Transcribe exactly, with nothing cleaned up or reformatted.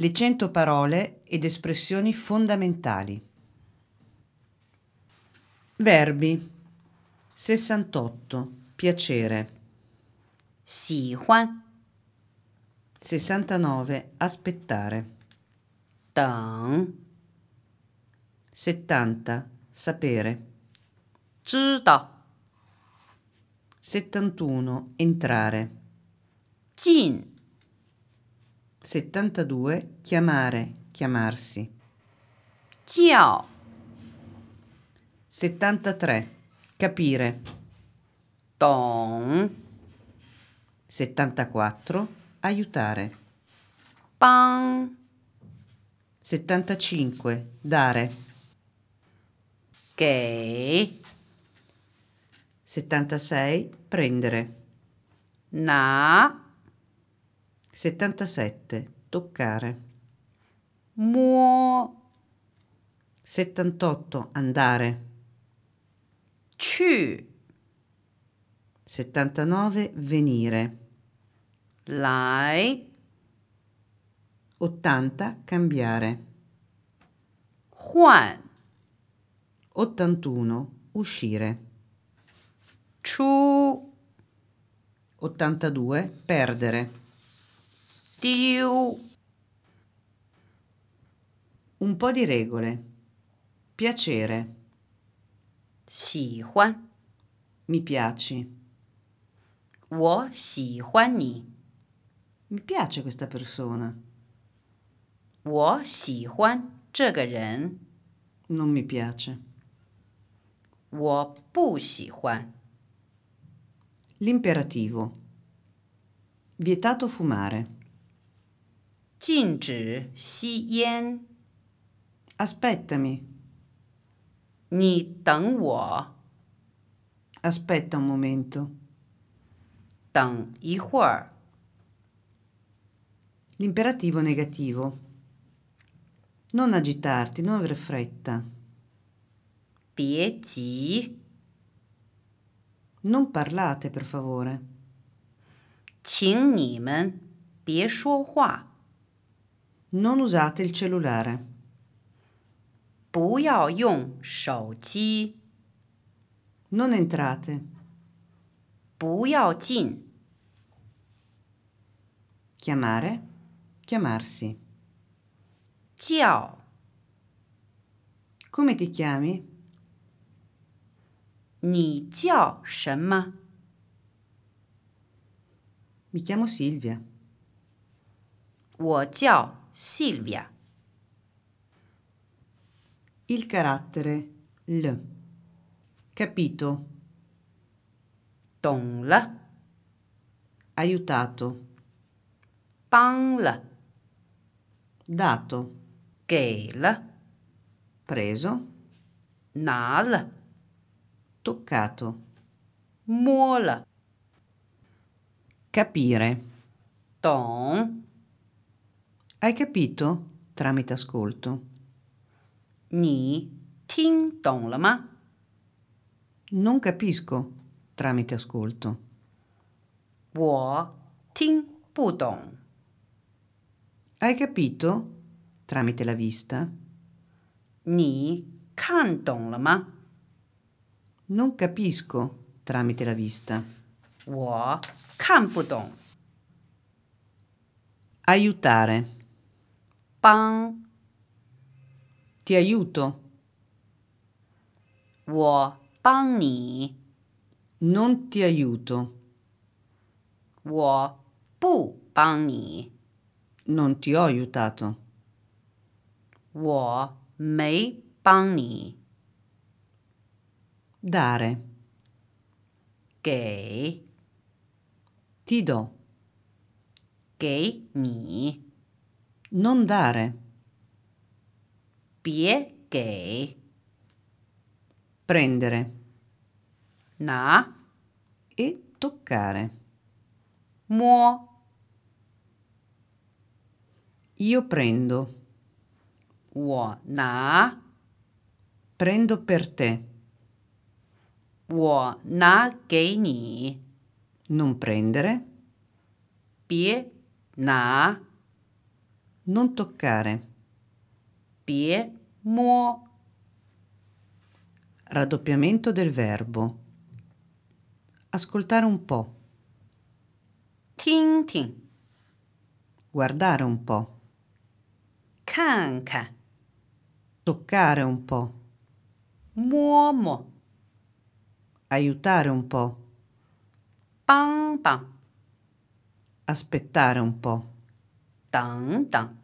Le cento parole ed espressioni fondamentali. Verbi. sessantotto. Piacere. 喜欢 sessantanove. Aspettare. 等 settanta. Sapere. 知道 settantuno. Entrare. 进 settantadue. Chiamare, chiamarsi. 叫 settantatré. Capire. 懂 settantaquattro. Aiutare. 帮 settantacinque. Dare. 给 settantasei. Prendere. 拿 settantasette. Toccare. 摸 settantotto. Andare. 去 settantanove. Venire. 来 ottanta. Cambiare. 换 ottantuno. Uscire. 出 ottantadue. Perdere. 丢 Un po' di regole. Piacere. 喜欢 Mi piaci. 我喜欢你 Mi piace questa persona. 我喜欢这个人 Non mi piace. 我不喜欢 L'imperativo. Vietato fumare. 禁止吸烟 Aspettami. 你等我 Aspetta un momento. 等一会儿 L'imperativo negativo. Non agitarti, non aver fretta. 别急 Non parlate, per favore. 请你们别说话 Non usate il cellulare. 不要用手机 Non entrate. 不要进 Chiamare. Chiamarsi. 叫 Come ti chiami? 你叫什么 Mi chiamo Silvia. 我叫 Silvia Il carattere L. Capito. 懂了 Aiutato. 帮了 Dato. 给了 Preso. 拿了 Toccato. 摸了 Capire. 懂 Hai capito? Tramite ascolto. 你听懂了吗 Non capisco. Tramite ascolto. 我听不懂 Hai capito? Tramite la vista. 你看懂了吗 Non capisco. Tramite la vista. 我看不懂 Aiutare. 帮 Ti aiuto. 我帮你 Non ti aiuto. 我不帮你 Non ti ho aiutato. 我没帮你 Dare. 给 Ti do. 给你 Non dare. 别给 Prendere. 拿 E toccare. 摸 Io prendo. 我拿 Prendo per te. 我拿给你 Non prendere. 别拿 Non toccare. 别摸。 Raddoppiamento del verbo. Ascoltare un po'. 听听， Guardare un po'. 看看， Toccare un po'. 摸摸， Aiutare un po'. 帮帮， Aspettare un po'. 等等。